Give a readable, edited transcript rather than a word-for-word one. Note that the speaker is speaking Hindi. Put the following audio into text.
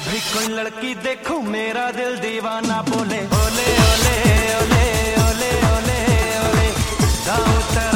भी कोई लड़की देखूं मेरा दिल दीवाना बोले ओले ओले ओले ओले ओले ओले दाऊं